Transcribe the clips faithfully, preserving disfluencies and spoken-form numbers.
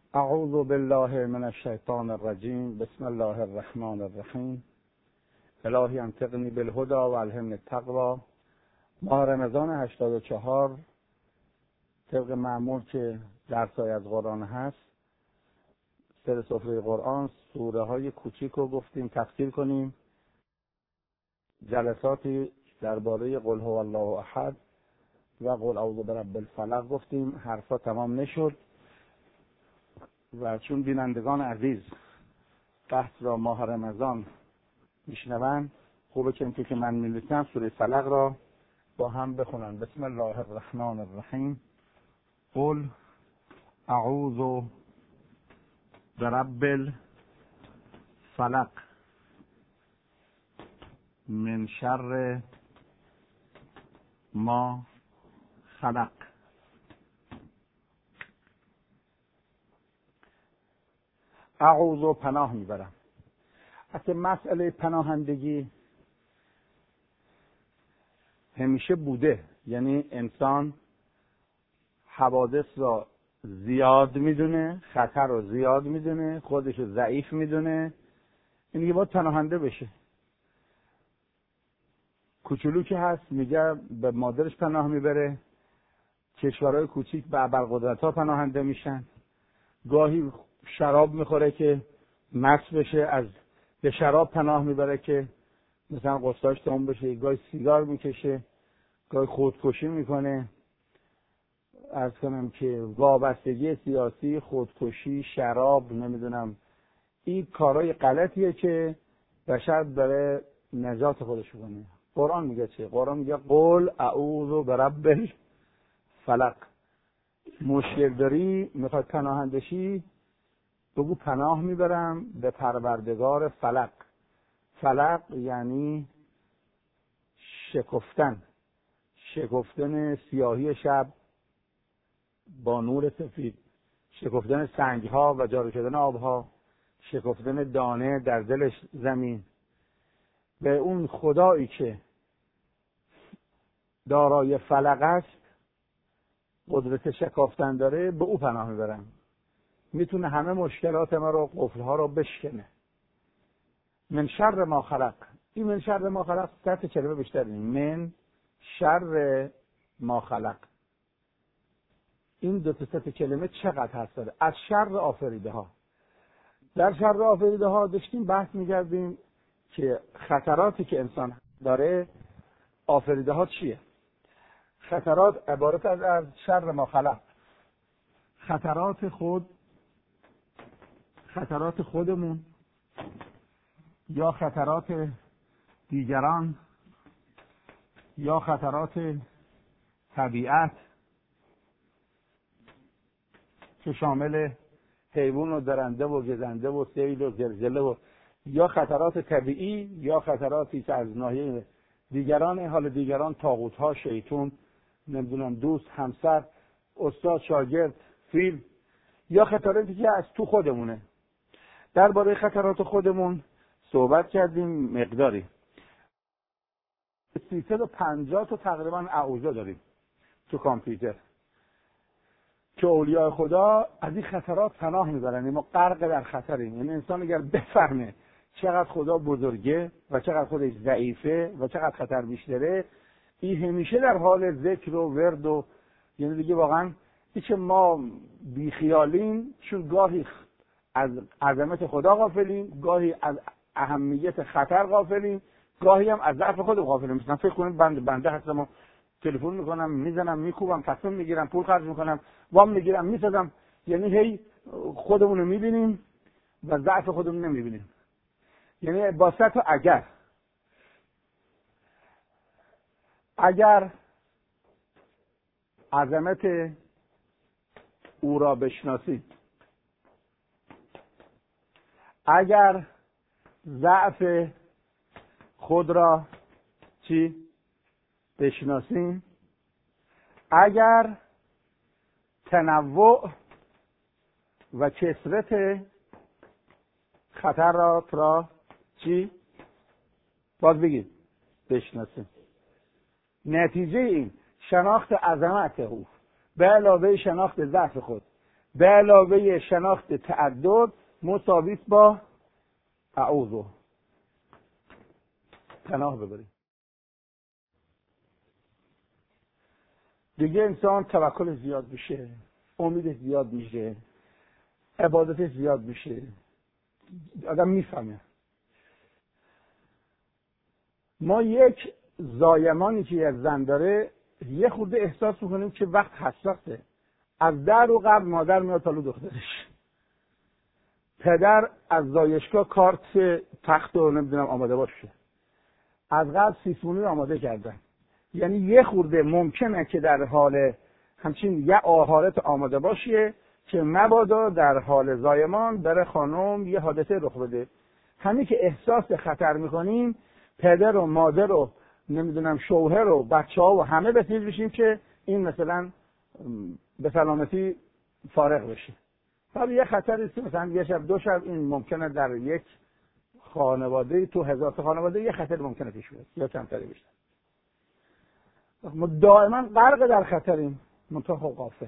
اعوذ بالله من الشیطان الرجیم. بسم الله الرحمن الرحیم. الهی انطقنی بالهدی و الهمنی التقوی. ماه رمضان هشتاد و چهار طبق معمول که درسای از قرآن هست، سر سفره قرآن سوره های کوچیک رو گفتیم تفسیر کنیم. جلساتی درباره قل هو الله احد و قل اعوذ برب الفلق گفتیم. حرفا تمام نشد و چون بینندگان عزیز بحث را ماه رمضان میشنوند، خوبه که اینطور که من می‌نویسم سوره فلق را با هم بخونن. بسم الله الرحمن الرحیم. قل اعوذ برب الفلق من شر ما خلق. اعوذ پناه میبرم. اصلا مسئله پناهندگی همیشه بوده، یعنی انسان حوادث را زیاد میدونه، خطر را زیاد میدونه، خودش رو ضعیف میدونه، این دیگه باید پناهنده بشه. کوچولو که هست میگه به مادرش پناه میبره، کشورهای کوچیک به ابرقدرت‌ها پناهنده میشن، گاهی شراب میخوره که مست بشه از به شراب پناه میبره که مثلا قصاش تمام بشه، گاهی سیگار میکشه، گاهی خودکشی میکنه. عرض کنم که وابستگی سیاسی، خودکشی، شراب، نمیدونم، این کارهای غلطیه که بشر داره نجات خودش کنه. قرآن میگه چه؟ قرآن میگه قل اعوذ برب الفلق. مشکل داری میخواد پناهندشی، بگو پناه میبرم به پروردگار فلق. فلق یعنی شکفتن، شکفتن سیاهی شب با نور سفید، شکفتن سنگها و جارو شدن آبها، شکفتن دانه در دل زمین. به اون خدایی که دارای فلق است، قدرت شکافتن داره، به او پناه میبرم. میتونه همه مشکلات ما رو، قفلها رو بشکنه. من شر ما خلق. این من شر ما خلق سطح کلمه بیشتر این من شر ما خلق. این دو تا سطح کلمه چقدر هست داره؟ از شر آفریده ها. در شر آفریده ها داشتیم بحث می‌کردیم که خطراتی که انسان داره، آفریده ها چیه؟ خطرات عبارت از از شر ما خلق. خطرات خود، خطرات خودمون یا خطرات دیگران یا خطرات طبیعت که شامل حیوان و درنده و گزنده و سیل و زلزله و یا خطرات طبیعی یا خطراتی که از ناحیه دیگران. حال دیگران طاغوت ها، شیطان، نمیدونم دوست، همسر، استاد، شاگرد، فیلم، یا خطراتی که از تو خودمونه. درباره خطرات خودمون صحبت کردیم مقداری. سیصد و پنجاه تا تقریبا اعوذه داریم تو کامپیوتر که اولیاء خدا از این خطرات پناه میبرن. ما غرق در خطریم. یعنی انسان اگر بفهمه چقدر خدا بزرگه و چقدر خودش ضعیفه و چقدر خطر بیشتره، این همیشه در حال ذکر و ورد و یعنی دیگه واقعا هیچ ما بیخیالیم، چون گاهی از عظمت خدا غافلیم، گاهی از اهمیت خطر غافلیم، گاهی هم از ضعف خود غافلیم. مثلا فکر کنید بنده بنده هستم، تلفن میکنم، میزنم، میکوبم، تصمیم میگیرم، پول خرج میکنم، وام میگیرم، میسازم. یعنی هی خودمون رو میبینیم و ضعف خودمون نمیبینیم. یعنی با ست و اگر اگر عظمت او را بشناسید، اگر ضعف خود را چی بشناسیم، اگر تنوع و کثرت خطرات را چی باز بگید بشناسیم. نتیجه این شناخت عظمت او به علاوه شناخت ضعف خود به علاوه شناخت تعدد مساوی است با اعوذ، پناه ببرید. دیگه انسان توکل زیاد میشه، امید زیاد میشه، عبادت زیاد میشه، آدم میفهمه. ما یک زایمانی که از زن داره یه خورده احساس میکنیم که وقت حساسه. از در و قبل مادر میاد تا دخترش، پدر از زایشگاه کارت تخت رو نمیدونم آماده باشه، از قبل سیسمونی آماده کردن. یعنی یه خورده ممکنه که در حال همچین یه آهارت آماده باشه که مبادا در حال زایمان بره خانم یه حادثه رخ بده. همین که احساس خطر میکنیم، پدر و مادر و نمیدونم شوهر و بچه ها و همه بسیج بشیم که این مثلا به سلامتی فارغ بشه. حالا یه خطری است که مثلا یه شب دو شب این ممکنه در یک خانواده تو هزار تا خانواده یه خطر ممکنه پیش بیاد یا کمتری بیشتر. ما دائما غرق در خطریم، منتها خب غافل.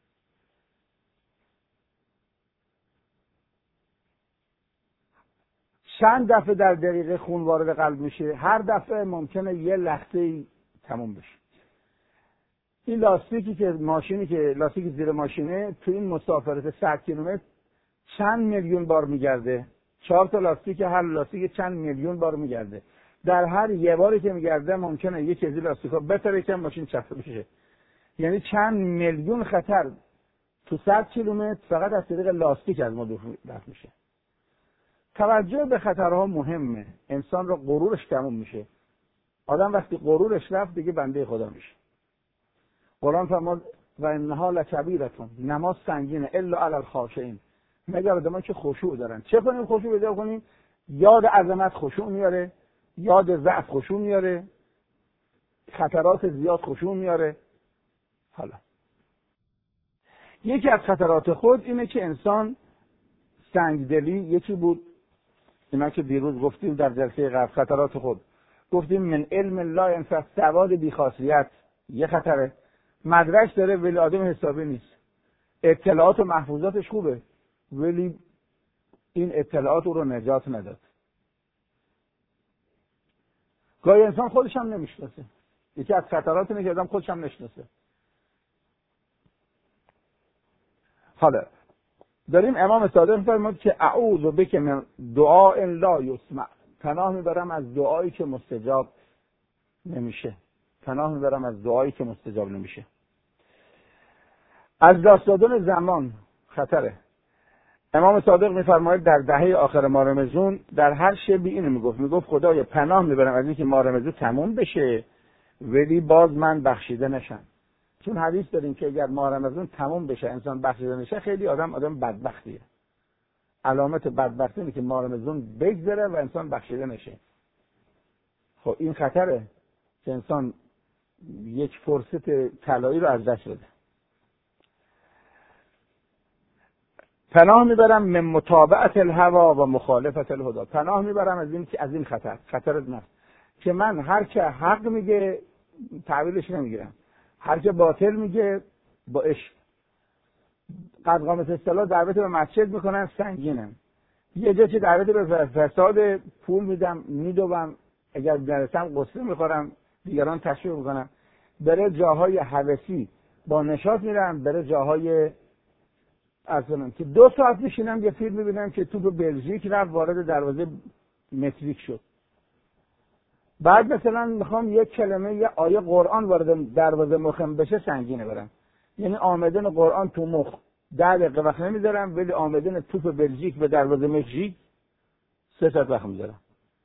چند دفعه در دقیقه خون وارد قلب میشه، هر دفعه ممکنه یه لحظه تموم بشه. این لاستیکی که ماشینی که لاستیک زیر ماشینه تو این مسافرت صد کیلومتر چند میلیون بار میگرده. چهار تا لاستیک، هر لاستیک چند میلیون بار میگرده. در هر یه باری که میگرده ممکنه یک از این لاستیکا بتره که ماشین چفه بشه. یعنی چند میلیون خطر تو صد کیلومتر فقط از طریق لاستیک از ما دفع میشه. توجه به خطرها مهمه. انسان رو غرورش تموم میشه. آدم وقتی غرورش رفت دیگه بنده خدا میشه. قرآن فرمود و انها لکبیرتون، نماز سنگینه الا علی الخاشعین، مگر آدمایی که خشوع دارن. چه کنیم خشوع پیدا کنیم؟ یاد عظمت خشوع میاره، یاد ضعف خشوع میاره، خطرات زیاد خشوع میاره. حالا یکی از خطرات خود اینه که انسان سنگدلی، یکی بود اینا که دیروز گفتیم در جلسه قبل، خطرات خود گفتیم من علم لا ينفع، سواد بی‌خاصیت یه خطره. مدرک داره ولی آدم حسابی نیست، اطلاعات و محفوظاتش خوبه ولی این اطلاعات او رو نجات نداد. گاهی انسان خودش هم نمیشناسه. یکی از خطرات اینه که آدم خودش هم نشناسه. حالا داریم امام صادق می‌فرماید که اعوذ بک من دعاء لا یسمع، پناه میبرم از دعایی که مستجاب نمیشه. پناه میبرم از دعایی که مستجاب نمیشه. از دست دادن زمان خطره. امام صادق میفرماید در دهه آخر ماه رمضان در هر شبی اینو میگفت، میگفت خدایا پناه میبرم از اینکه ماه رمضان تموم بشه ولی باز من بخشیده نشم. چون حدیث داریم که اگر ماه رمضان تموم بشه انسان بخشیده نشه خیلی آدم آدم بدبختیه. علامت بدبختی اینه که ماه رمضان بگذره و انسان بخشیده نشه. خب این خطره که انسان یک فرصت طلایی رو از دست بده. پناه میبرم من متابعت الهوا و مخالفت الهدی، پناه میبرم از این که از این خطر، خطر نفس، که من هر که حق میگه تعویلش نمیگیرم، هر که باطل میگه با عشق. قد قامت اصطلاح دعوت به مسجد میکنن سنگینم، یه جا که دعوت به فساد پول میدم میدوم، اگر برسم قصه میخورم، دیگران تشویق میکنم. بره جاهای هوسی با نشاط میرم، بره جاهای اصلا که دو ساعت میشینم یه فیلم میبینم که توپ بلژیک رفت وارد دروازه متریک شد. بعد مثلا میخوام یک کلمه یه آیه قرآن وارد دروازه مخم بشه سنگینه برم. یعنی آمدن قرآن تو مخ ده دقیقه وقت نمیذارم ولی آمدن توپ بلژیک به دروازه مکزیک سه ساعت وقت میذارم.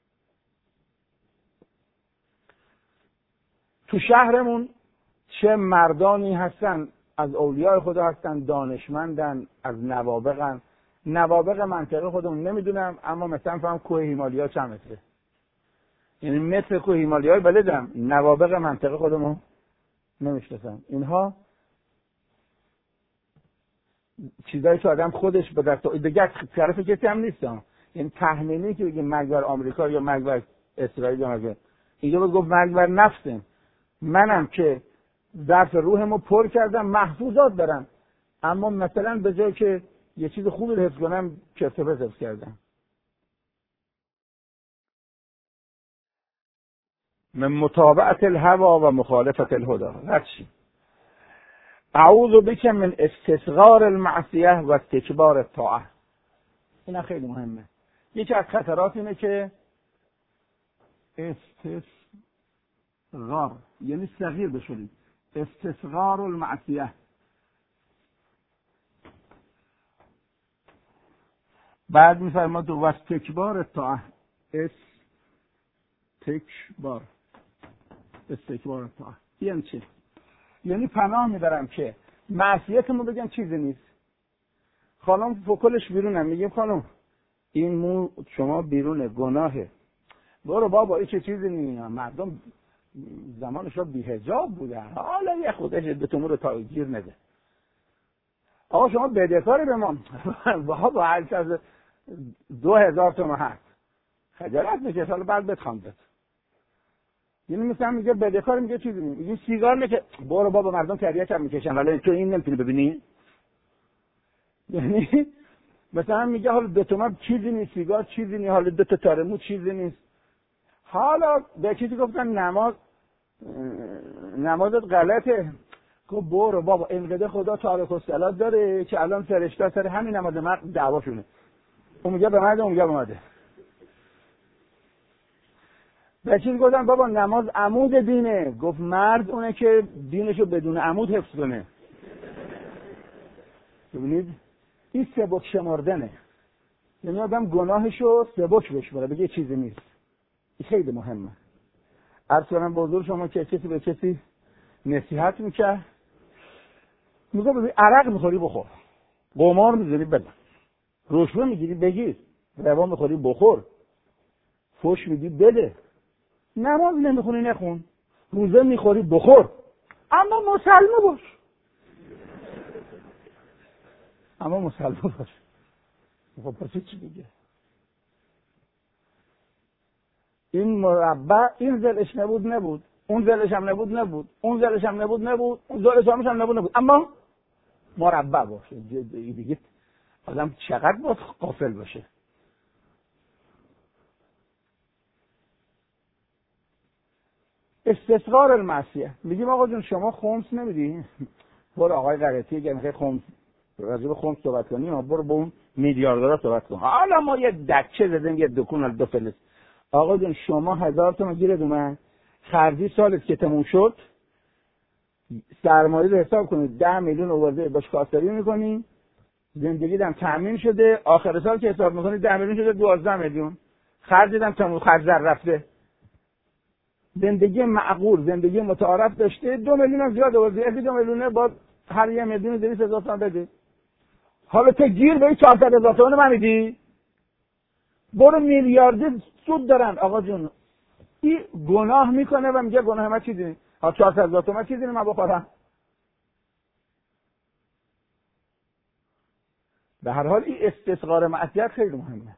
تو شهرمون چه مردانی هستن از اولیاء خدا هستن، دانشمندن، از نوابغن. نوابغ منطقه خودمون نمیدونم اما مثلا فهم کوه هیمالیا چند متره، یعنی متر کوه هیمالیا بلدم، نوابغ منطقه خودمون نمیشناسم. اینها چیزایی که آدم خودش به دست دیگه طرف کسی هم نیستم. یعنی تحمیلی که بگه مرگ بر آمریکا یا مرگ بر اسرائیل یا مرگ اینجا بود گفت مرگ بر نفسم. منم که ظرف روحمو پر کردم، محفوظات دارم، اما مثلا به جای که یه چیز خوبی رو حفظ کنم چرت و پرت حفظ کردم. من متابعت الهوا و مخالفت الهدى. هرچی. اعوذ بک من استصغار المعصیه و استکبار الطاعه. این خیلی مهمه. یکی از خطرات اینه که استصغار یعنی صغیر بشید. استصغار المعصیه. بعد میفرماد و استکبار الطاعه. استکبار استکبار الطاعه. یعنی چی؟ یعنی پناه میبرم که معصیتمو بگم چیزی نیست. خانم فکلش بیرونم، میگیم خانم این مو شما بیرونه گناهه. برو بابا این چه چیزی نیست. مردم زمانشو بی‌حجاب بودن، حالا یه خودش ادتون رو تا گیر نده. آقا شما بدهکاری به ما بابا هرچه از دو هزار تومن هست خجالت میکشه، حالا بعد بتخواندت. یعنی مثلا میگه بدهکار، میگه چیزی نیست، میگه سیگار میکشه، برو بابا مردم تریاک هم میکشن ولی تو این نمیتونی ببینی. یعنی مثلا میگه حالا دو تومن چیزی نیست، سیگار چیزی نیست، حالا دو تا تارمو چیزی نیست. حالا به چیزی گفتن نماز نمازت غلطه، گفت برو بابا انقدر خدا تارک الصلاه داره که الان فرشته سر همین نماز مرد دعواشونه. اون میگه به مرد، اون میگه به مرد. به چیز گفتن بابا نماز عمود دینه، گفت مرد اونه که دینشو بدون عمود حفظ کنه. ببینید این سبک شمردنه، یعنی آدم گناهشو سبک بشماره، بگه چیزی نیست. این خیلی مهمه. عرض کنم به حضور شما که کسی به کسی نصیحت میکرد، میگه ببین عرق میخوری بخور، قمار میذاری بده، رشوه میگیری بگیر، ربا میخوری بخور، فحش میدی بده، نماز نمیخونی نخون، روزه میخوری بخور، اما مسلمان باش. اما مسلمان باش. خب پس چی دیگه؟ این مربع این زلش نبود نبود، اون زلش هم نبود نبود، اون زلش هم نبود نبود، اون زلش هم نبود نبود، اما مربع باشه. دیگه آدم چقدر باید غافل باشه. استصغار المعصیه. میگیم آقا جون شما خمس نمیدی؟ برو آقای غلطی اگه میخوای خمس راجع به خمس صحبت کنی، ما برو با اون میلیاردرها صحبت کن. حالا ما یه دکچه زدیم یه دکون دو فلس. آقا جون شما هزار تومن گیرت اومد، خرجی سالت که تموم شد، سرمایه رو حساب کنید ده میلیون آورده باش کاسبی میکنی، زندگی دم تامین شده، آخر سال که حساب میکنی ده میلیون شده دوازده میلیون، خرج دم تموم، خرج در رفته. زندگی معقول، زندگی متعارف داشته، دو میلیون هم زیاد آورده، یکی دو میلیونه با هر یه میلیون دویست هزار تومان بده. حالا تو گیر به چهارصد هزار تومان من میدی؟ برو میلیاردی سود دارن. آقا جون این گناه میکنه و میگه گناه من چیزی نیست. ها چهارصد هزار تومان چیزی نیست من بخورم. به هر حال این استصغار معصیت خیلی مهمه.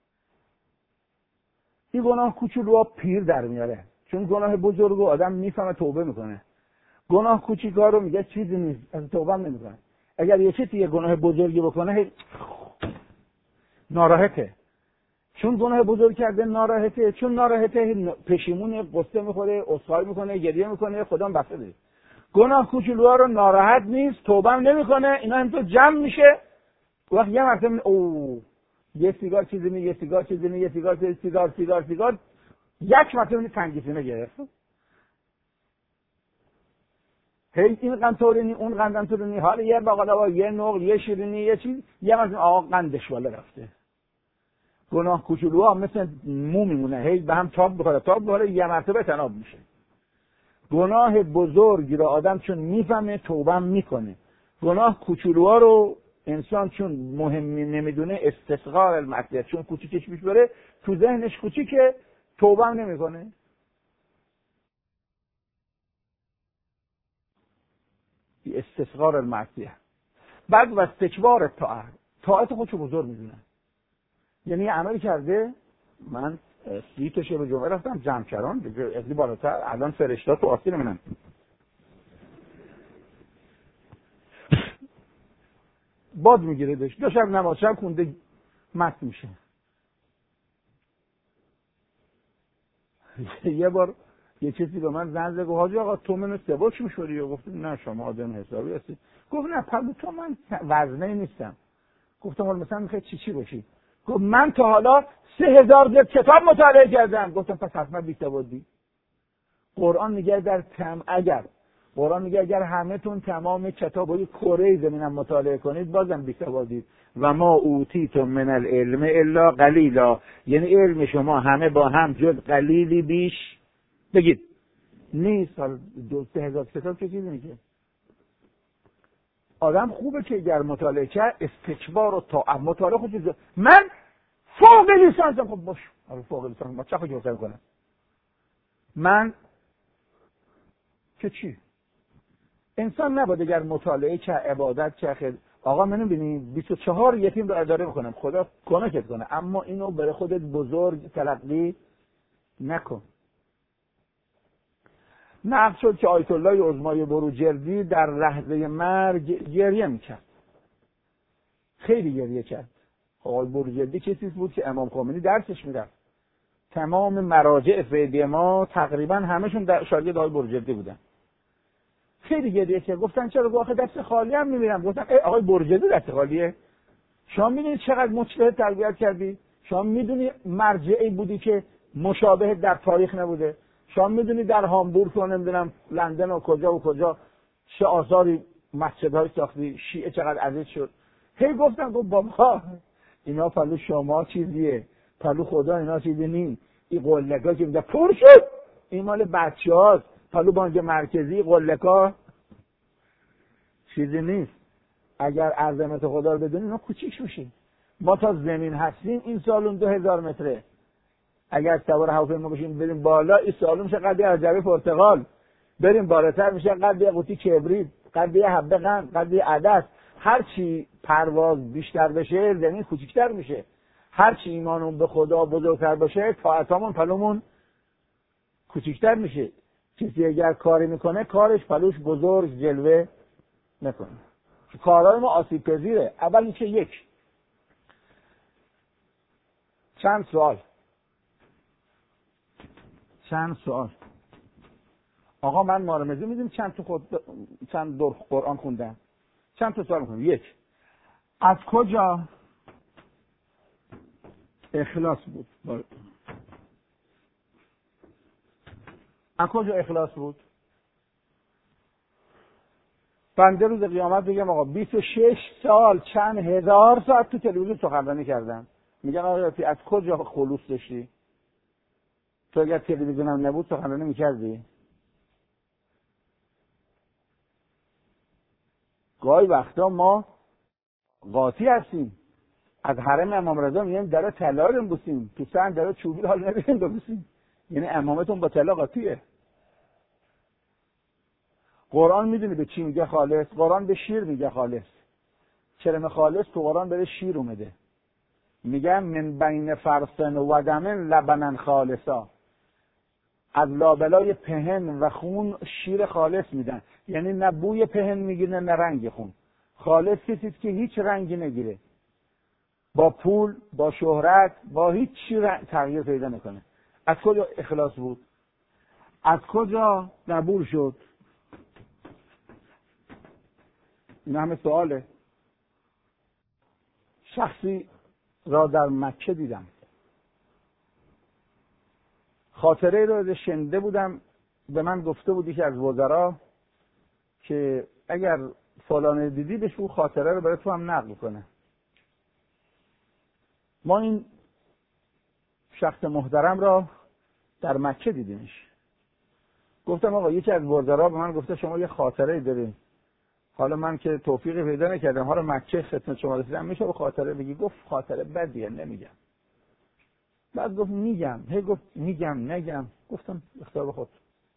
این گناه کوچولو پیر در میاره، چون گناه بزرگو آدم میفهمه توبه میکنه. گناه کوچیکا رو میگه چیزی نیست، از توبه نمیکنه. اگر یه چیزی یه گناه بزرگی بکنه ناراحته، چون گناه بزرگ کرده ناراحته، چون ناراحته پشیمون، قصه میخوره، عذرخواهی میکنه، گریه میکنه، خدا بخشه بده. گناه کوچولوها رو ناراحت نیست، توبه هم نمیکنه، اینا همینطور جمع میشه. وقت یه مرتبه او یه سیگار چیزی نیست، یه سیگار چیزی نیست، یه سیگار چیزی سیگار سیگار سیگار یک مرتبه تنگیسینه گرفت. هی این قند تورینی اون قند تورینی، حالا یه باقلا یه نقل یه شیرینی یه چیز، یه مرتبه آقا قندش بالا رفته. گناه کوچولوها مثل مو میمونه، هی به هم تاب بخوره تاب بخوره یه مرتبه تناب میشه. گناه بزرگ رو آدم چون میفهمه توبه میکنه، گناه کوچولوها رو انسان چون مهم نمیدونه استصغار المعصیه، چون کوچیکش پیش بره تو ذهنش کوچیکه توبه هم نمیکنه. استصغار المعصیه. بعد و استکبار الطاعه. طاعت خودشو بزرگ میدونه، یعنی عمل کرده. من سی تا شب جمعه رفتم جمعکران دیگه از بالاتر، الان فرشته تو آسین منن. باد میگیردش، دو شب نماز شب خونده مست میشه. یه بار یه کسی به من زنگ زد، گفت حاجی آقا تو منو سبک میشوری؟ گفتم نه شما آدم حسابی هستی. گفت نه پلو تو من وزنه نیستم. گفتم حالا مثلا میخوای چی چی باشی؟ گفت من تا حالا سه هزار جلد کتاب مطالعه کردم. گفتم پس حتما بی‌سوادی. قرآن میگه در تم اگر قرآن میگه اگر همه تون تمام کتابای کره زمینم مطالعه کنید بازم بی‌سوادید. و ما اوتیتم من العلم الا قلیلا، یعنی علم شما همه با هم جز قلیلی بیش بگید نیست. حالا دو سه هزار کتاب چه چیزی میگه؟ آدم خوبه که اگر مطالعه کرد استکبار و طاعت مطالعه خود چیزه. من فوق لیسانسم. خب باش آره فوق لیسانس ما چه خودی مطالعه کنم؟ من که چی؟ انسان نباید اگر مطالعه که عبادت که خیر. آقا منو ببینید بیست و چهار یتیم رو اداره بکنم، خدا کمکت کنه، اما اینو برای خودت بزرگ تلقی نکن. نقل شد که آیت الله عظمای بروجردی در لحظه مرگ گریه میکرد، خیلی گریه کرد. آقای بروجردی کسی بود که امام خمینی درسش میرفت. تمام مراجع فقهی ما تقریبا همشون در شاگرد آقای بروجردی بودن. خیلی گریه کرد. گفتن چرا؟ گفت آخه دست خالی هم میبینم. گفتن ای آقای بروجردی دست خالیه؟ شما میدونید چقدر مجتهد تربیت کردی؟ شما میدونی مرجعی بودی که مشابه در تاریخ نبوده؟ شما میدونید در هامبورگ و نمیدونم لندن و کجا و کجا چه آثاری مسجدهای ساختی، شیعه چقدر عزیز شد. هی گفتن گفت بابا اینا پلو شما چیزیه، پلو خدا اینا چیزی نیست. این قلکا که میگه پر شد این مال بچه‌هاست، پلو بانک مرکزی قلکا چیزی نیست. اگر عظمت خدا رو بدونیم اینا کوچیک میشیم. ما تا زمین هستیم این سالون دو هزار متره. اگر سوار هواپیما بشیم بریم بالا این سالون میشه قد یه عجبه پرتقال. بریم بالاتر میشه قد یه قوطی کبریت، قد یه حبه قند، قد یه عدس. هر چی پرواز بیشتر بشه زمین کوچیک‌تر میشه. هر چی ایمانمون به خدا بزرگتر باشه طاعتامون پلومون کوچیک‌تر میشه. کسی اگر کاری میکنه کارش پلوش بزرگ جلوه نکنه. کارهای ما آسیب پذیره. اول اینکه یک چند سوال چند سوال آقا من مارمزی میدیم چند تا خود چند دور قرآن خوندم، چند تا سوال میکنم. یک، از کجا اخلاص بود؟ از کجا اخلاص بود؟ بنده روز قیامت بگم آقا بیست و شش سال چند هزار ساعت تو تلویزیون سخنرانی کردم، میگن آقا از کجا خلوص داشتی؟ تو اگر تلویزیون هم نبود سخنرانی میکردی؟ گاهی وقتا ما قاطی هستیم. از حرم امام رضا میگن در طلا رو ببوسیم، تو سن در چوبی حال نمیدیم ببوسیم، یعنی امامتون با طلا قاطیه. قرآن میدونی به چی میگه خالص؟ قرآن به شیر میگه خالص. کلمه خالص تو قرآن بره شیر اومده، میگن من بین فرسن و دمن لبنن خالصا، از لابلای پهن و خون شیر خالص میدن، یعنی نه بوی پهن میگیره نه رنگ خون. خالص کسی که هیچ رنگی نگیره، با پول با شهرت با هیچ چی تغییر پیدا نکنه. از کجا اخلاص بود؟ از کجا قبول شد؟ این همه سواله. شخصی را در مکه دیدم، خاطره رو شنیده بودم، به من گفته بودی که از وزرا که اگر فلانه دیدی بهش اون خاطره رو برای تو هم نقل کنه. ما این شخص محترم را در مکه دیدیمش. گفتم آقا یکی از وزرا به من گفته شما یه خاطره دارین، حالا من که توفیقی پیدا نکردم، حالا مکه خدمت شما رسیدم، میشه به خاطره بگی؟ گفت خاطره بدیه نمیگم. بعد گفت میگم. هی گفت میگم نگم. گفتم اختیار به خود.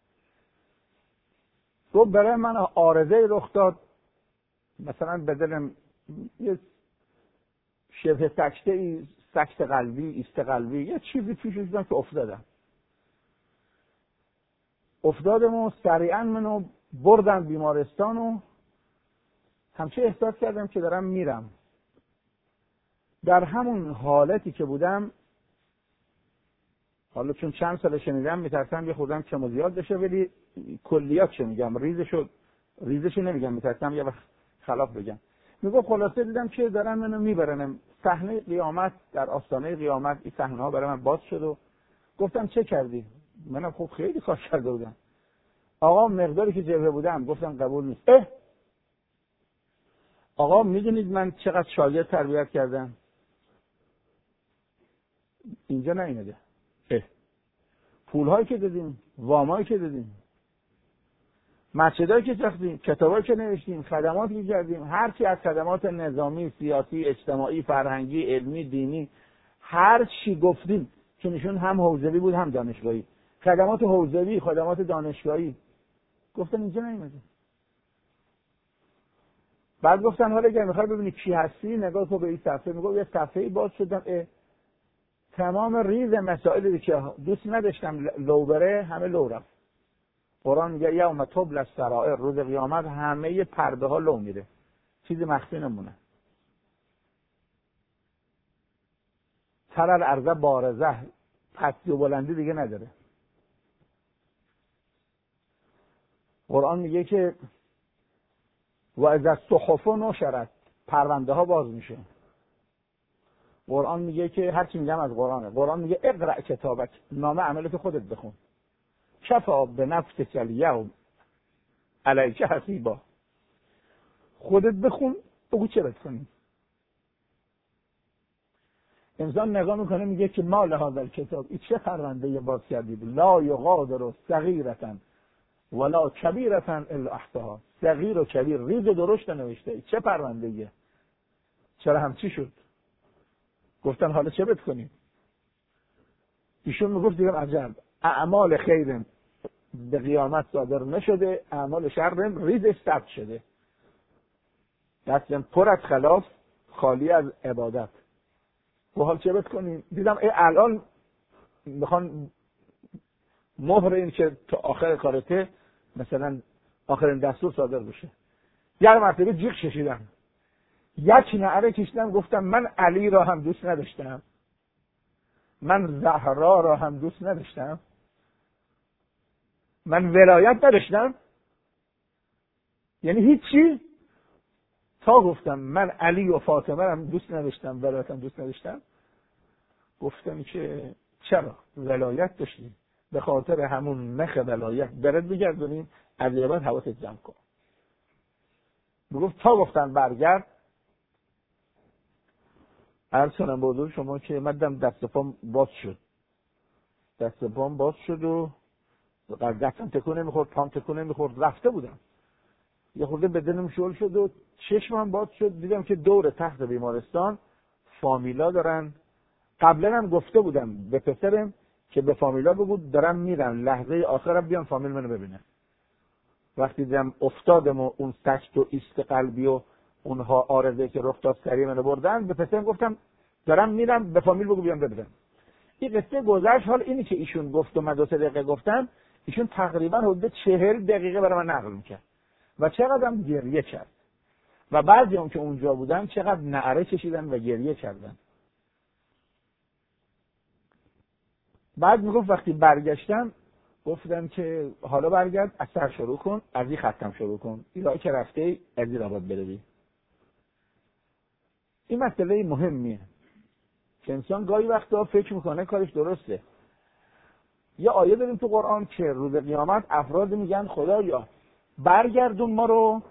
گفت برای من عارضه رخ داد، مثلا بدلم یه شبه سکته ای، سکته قلبی، ایست قلبی، یه چیزی پیش دیدم که افتادم. افتادم و سریعا منو بردن بیمارستان و همچه احساس کردم که دارم میرم. در همون حالتی که بودم، حالا چون چند سال شنیدم میترسم یه خودم کم و زیاد بشه، ولی کلیات چه میگم، ریزشو ریزشو نمیگم، میترسم یه وقت خلاف بگم. میگم خلاصه دیدم که دارن منو میبرنم صحنه قیامت، در آستانه قیامت این صحنه ها برای من باز شد و گفتم چه کردی؟ منم خب خیلی کار کرده بودم. آقا مقداری که جبهه بودم گفتم قبول نیست. اه آقا میدونید من چقدر شاگرد تربیت کردم؟ اینجا نیومده. اه پولهایی که دادیم، وامایی که دادیم، مسجدایی که ساختیم، کتابایی که نوشتیم، خدماتی که کردیم، هر چی از خدمات نظامی، سیاسی، اجتماعی، فرهنگی، علمی، دینی، هر چی گفتیم که نشون هم حوزوی بود هم دانشگاهی، خدمات حوزوی، خدمات دانشگاهی، گفتن اینجا نیومده. بعد گفتن حالا اگه میخوای ببینی کی هستی نگاه کن به این صفحه. میگم یه صفحه‌ای باز شدم، تمام ریز مسائلی که دوست نداشتم لو بره همه لو رفت. قرآن میگه یوم تبلی السرائر، روز قیامت همه پرده ها لو میره، چیزی مخفی نمونه. تر الارض بارزه، پستی و بلندی دیگه نداره. قرآن میگه که و اذا الصحف نشرت، پرونده ها باز میشه. قرآن میگه که هر چی میگم از قرآنه. قرآن میگه اقرأ کتابک، نامه عملت خودت بخون. کفا بنفسک الیوم علیک حسیبا، خودت بخون بگو چه باید کنی. انسان نگاه میکنه میگه که ما لهذا الکتاب، این چه پرونده باز کردی بود، لا یغادر صغیرة ولا کبیرة الا احصاها، صغیر و کبیر ریز و درشت نوشته، این چه پرونده‌ایه، چرا همچی شد؟ گفتن حالا چه بد کنیم؟ ایشون میگفت دیگه عجب، اعمال خیر به قیامت صادر نشده، اعمال شر ریزش ثبت شده، دستم پر از خلاف، خالی از عبادت. و حال چه بد کنیم؟ دیدم ای الان میخوان مهر این که تا آخر کارته مثلا آخرین دستور صادر بشه. یک مرتبه جیغ کشیدم، یک نعره کشیدم، گفتم من علی را هم دوست نداشتم، من زهرا را هم دوست نداشتم، من ولایت نداشتم، یعنی هیچی، تا گفتم من علی و فاطمه را هم دوست نداشتم، ولایت هم دوست نداشتم. گفتم که چرا ولایت داشتیم؟ به خاطر همون نخ ولایت برد بگردونیم، از یه بعد حواست جمع کن. بگفت تا گفتن برگرد. عرض کنم به حضور شما که مدام دست پام باز شد، دست پام باز شد و دستم تکون نمیخورد، پام تکون نمیخورد، رفته بودم. یه خورده بدنم شل شد و چشمم باز شد، دیدم که دور تخت بیمارستان فامیلا دارن. قبلا هم گفته بودم به پسرم که به فامیلا بگو دارم میرم، لحظه آخرم بیان فامیل منو ببینه. وقتی دیدم افتادم و اون سکت و ایست قلبی و اونها آرزه که رخ داد سریع منو بردن، به پسرم گفتم دارم میرم، به فامیل بگو بیان ببینم. این قصه گذشت. حال اینی که ایشون گفت و من دو سه دقیقه گفتم، ایشون تقریبا حدود چهل دقیقه برای من نقل میکرد و چقدرم گریه کرد و بعضی هم که اونجا بودن چقدر نعره کشیدن و گریه کردن. بعد میگفت وقتی برگشتم گفتم که حالا برگرد از سر شروع کن، از این ختم شروع کن، این راه که رفته از این راه باید بروی. این مسئله مهمیه که انسان گاهی وقتا فکر میکنه کارش درسته. یه آیه داریم تو قرآن که روز قیامت افراد میگن خدایا برگردون ما رو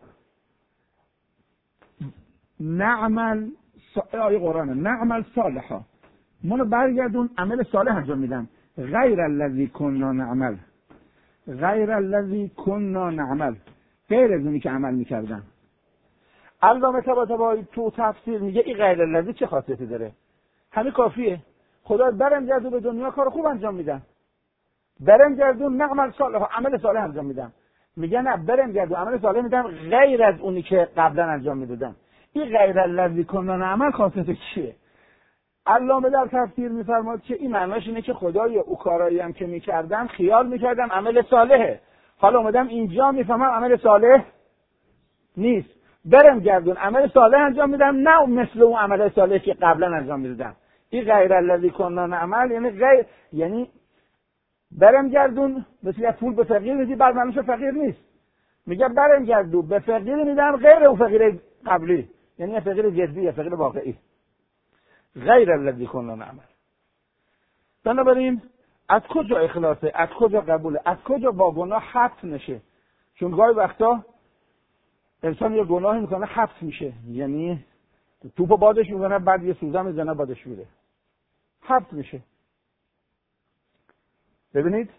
نعمل سا... آیه قرآنه نعمل صالحا، ما رو برگردون عمل صالح انجام میدن، غیر الذی کنا نعمل، غیر الذی کنا نعمل، غیر از اونی که عمل میکردن. علامه طباطبایی تو تفسیر میگه این غیر الذی چه خاصیتی داره؟ همین کافیه. خدا برم گردون به دنیا کار خوب انجام میدن، برم گردون نعمل صالح، عمل صالح انجام میدن. میگه نه، برم گردون عمل صالح میدن غیر از اونی که قبلا انجام میدادن. این غیر الذی کنا نعمل خاصیت چیه؟ علامه در تفسیر میفرماد که این معناش اینه که خدایا او کارایی هم که میکردم خیال میکردم عمل صالحه، حالا اومدم اینجا میفهمم عمل صالح نیست. برم گردون عمل صالح انجام میدم، نه مثل اون عمل صالحی که قبلا انجام میدادم. این غیر الذی کنا نعمل یعنی غیر، یعنی برم گردون مثل پول به فقیر میدی بعد منوش فقیر نیست. میگه برم گردون به فقیر میدم غیر اون فقیر قبلی، یعنی یه فقیر جدی، یه فقیر واقعی. غیر الذی کنا نعمل. بنابراین از کجا اخلاصه؟ از کجا قبوله؟ از کجا با گناه حبس نشه؟ چون گاهی وقتا انسان یه گناهی میکنه حبس میشه، یعنی توپو بادش میکنه بعد یه سوزن میزنه بادش میره، حبس میشه. ببینید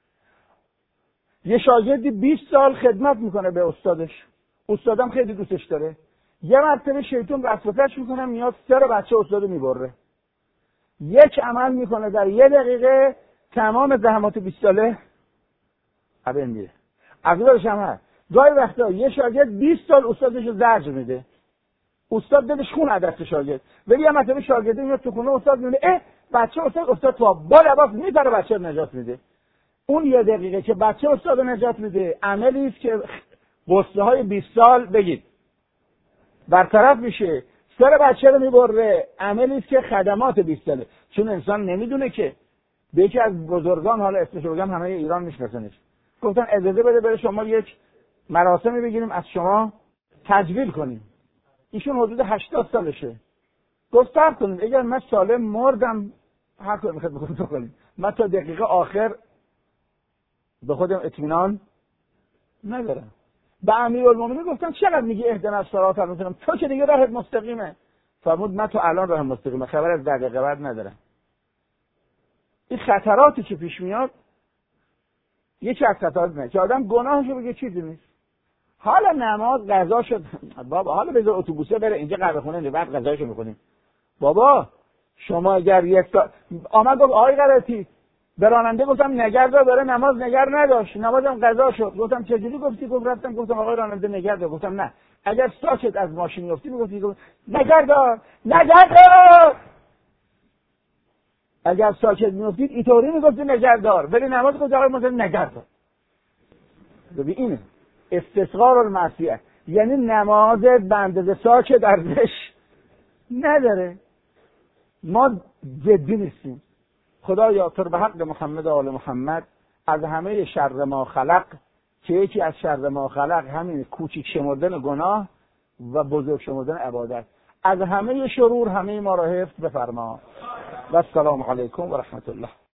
یه شاگردی بیست سال خدمت میکنه به استادش، استادم خیلی دوستش داره، یه مرتبه شیطان وسوسه‌اش میکنه میاد سر بچه استادو میبره، یک عمل میکنه در یه دقیقه تمام زحمات بیست ساله عبر میره. عقیده‌اش هم هست گاهی وقتا یه شاگرد بیست سال استادش رو زجر میده، استاد دلش خون از دست شاگرد، ولی یه مرتبه شاگرد میاد تو خونه استاد میبینه اه بچه استاد استاد تو با لباس میپره بچه رو نجات میده. اون یه دقیقه که بچه استاد رو نجات میده عملی است که غصه های بیست سال بگید برطرف میشه، سر بچه رو میبره، عملی است که خدمات بیست ساله. چون انسان نمیدونه که به یکی از بزرگان، حالا اسمش رو بگم همه ایران میشناسنش، گفتن اجازه بده بره شما یک مراسمی بگیریم از شما تجویل کنیم. ایشون حدود هشتاد سالشه. گفت صبر کنید اگر من سالم مردم هر کاری میخواد بکنید بکنید، من تا دقیقه آخر به خودم اطمینان ندارم. به امیرالمومنین گفتم چقدر میگی اهدنا الصراط المستقیم، تو که دیگه راهت مستقیمه. فرمود من تو الان راه مستقیمه، خبر از دقیقه بعد ندارم. این خطراتی که پیش میاد یکی از خطرات نه که آدم گناهشو بگه چیزی نیست. حالا نماز قضا شد بابا، حالا بذار اتوبوسه بره اینجا قهوه خونه نه بعد قضاشو میکنیم. بابا شما اگر یک تا آمد گفت آقای غلطی به راننده گفتم نگردار داره نماز نگر نداشت، نمازم قضا شد. گفتم چجوری گفتی؟ گفت رفتم گفتم آقای راننده نگردار. گفتم نه اگر ساکت از ماشین میافتی میگفتی نگردار نگردار، اگر ساکت میافتید اینطوری میگفتی نگردار، ولی نماز گفت آقای مثلا نگردار. ببین اینه استصغار المعصیه، یعنی نماز به اندازه ساکت ارزش نداره. ما جدی نیستیم. خدایا تو به حق محمد و آل محمد از همه شر ما خلق، که یکی از شر ما خلق همین کوچیک شمردن گناه و بزرگ شمردن عبادت، از همه شرور همه ما را حفظ بفرما. و السلام علیکم و رحمت الله.